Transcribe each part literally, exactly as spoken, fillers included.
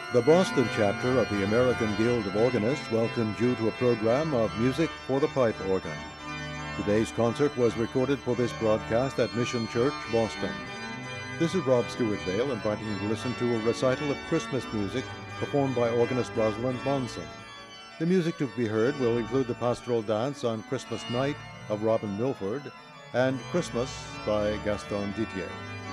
The Boston chapter of the American Guild of Organists welcomes you to a program of music for the pipe organ. Today's concert was recorded for this broadcast at Mission Church, Boston. This is Rob Stewart Vale inviting you to listen to a recital of Christmas music performed by organist Rosalind Monson. The music to be heard will include the pastoral dance on Christmas Night of Robin Milford and Christmas by Gaston Dittier.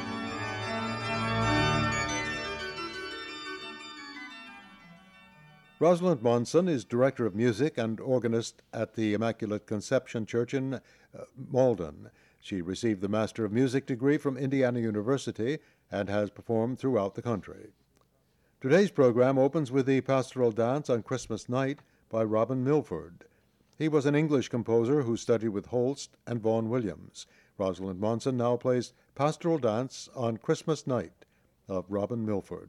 Rosalind Monson is Director of Music and organist at the Immaculate Conception Church in uh, Malden. She received the Master of Music degree from Indiana University and has performed throughout the country. Today's program opens with the pastoral dance on Christmas Night by Robin Milford. He was an English composer who studied with Holst and Vaughan Williams. Rosalind Monson now plays Pastoral Dance on Christmas Night of Robin Milford.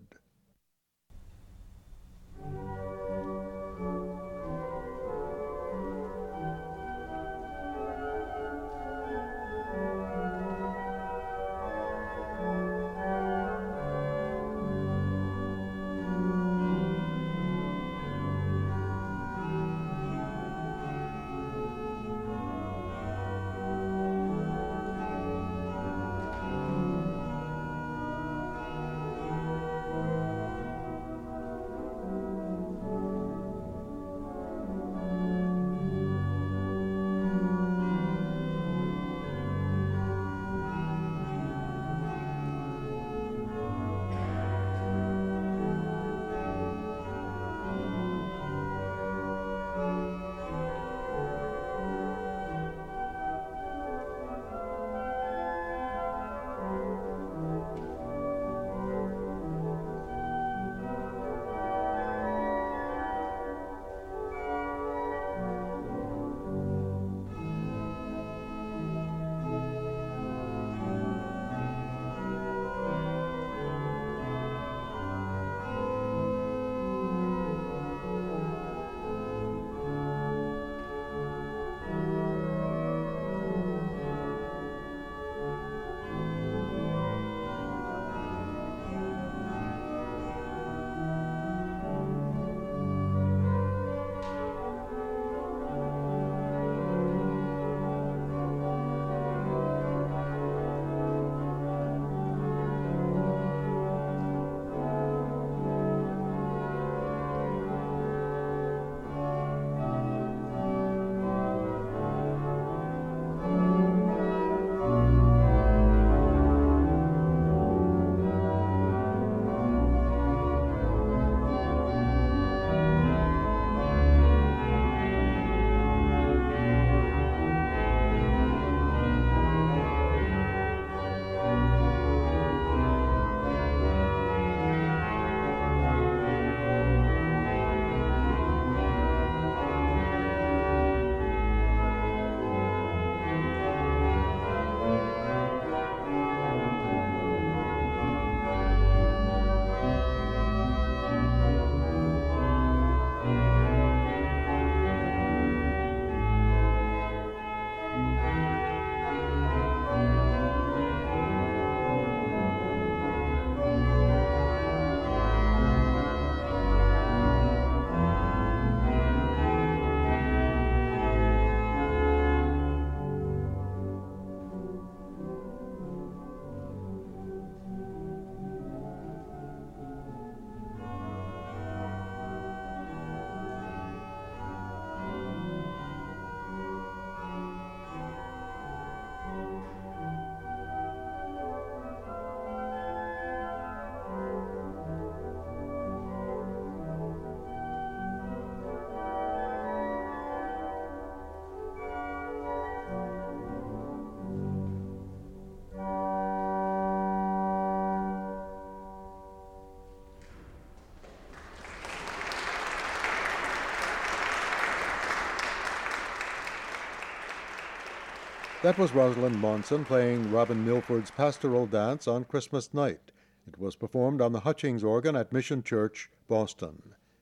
That was Rosalind Monson playing Robin Milford's Pastoral Dance on Christmas Night. It was performed on the Hutchings organ at Mission Church, Boston.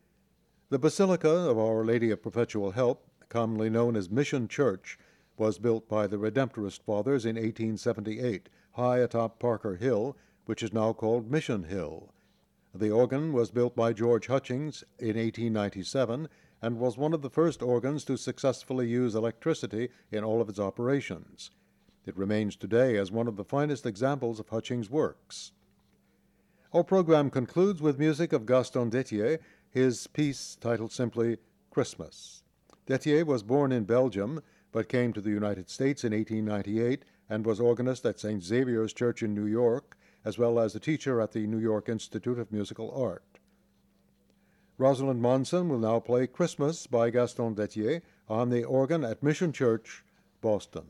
The Basilica of Our Lady of Perpetual Help, commonly known as Mission Church, was built by the Redemptorist Fathers in eighteen seventy-eight, high atop Parker Hill, which is now called Mission Hill. The organ was built by George Hutchings in eighteen ninety-seven and was one of the first organs to successfully use electricity in all of its operations. It remains today as one of the finest examples of Hutchings' works. Our program concludes with music of Gaston Détier, his piece titled simply Christmas. Détier was born in Belgium, but came to the United States in eighteen ninety-eight and was organist at Saint Xavier's Church in New York, as well as a teacher at the New York Institute of Musical Art. Rosalind Monson will now play Christmas by Gaston Détier on the organ at Mission Church, Boston.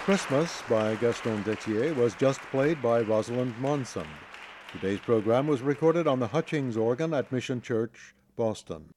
Christmas by Gaston Détier was just played by Rosalind Monson. Today's program was recorded on the Hutchings organ at Mission Church, Boston.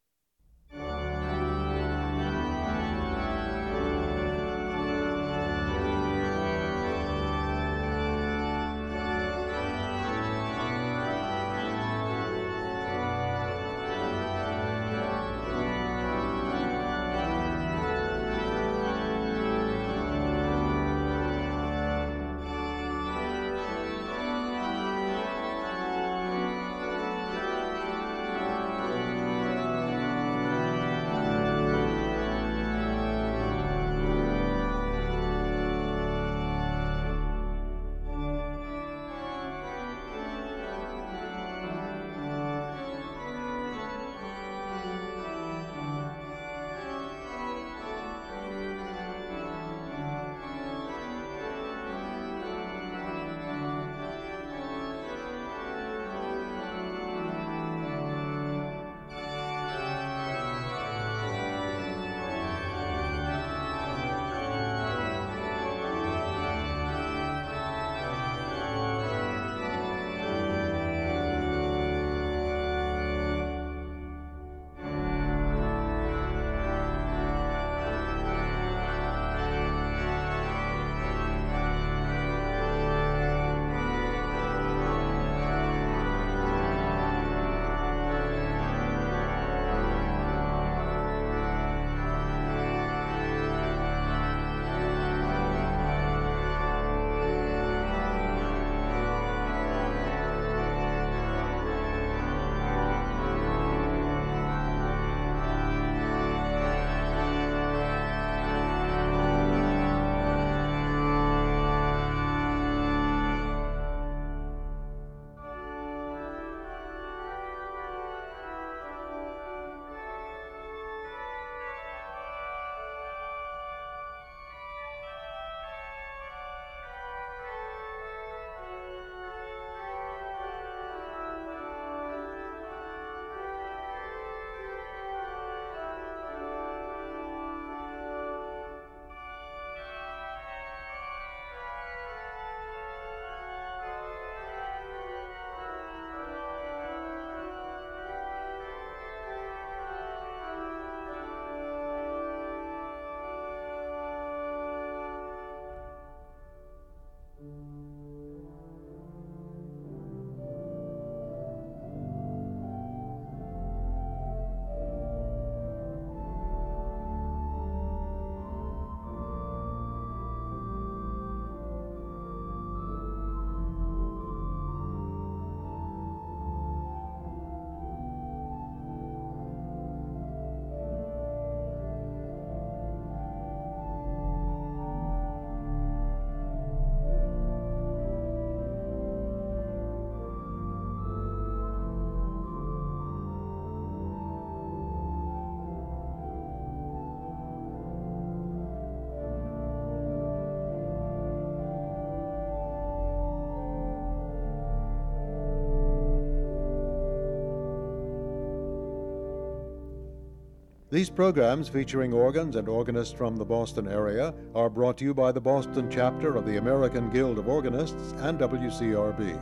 These programs, featuring organs and organists from the Boston area, are brought to you by the Boston chapter of the American Guild of Organists and W C R B.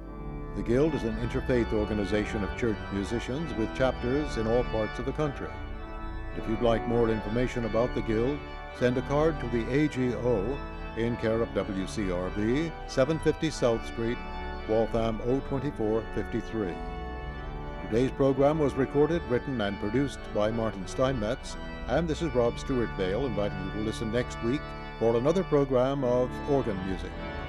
The Guild is an interfaith organization of church musicians with chapters in all parts of the country. If you'd like more information about the Guild, send a card to the A G O in care of W C R B, seven fifty South Street, Waltham oh two four five three. Today's program was recorded, written, and produced by Martin Steinmetz, and this is Rob Stewart Vale inviting you to listen next week for another program of organ music.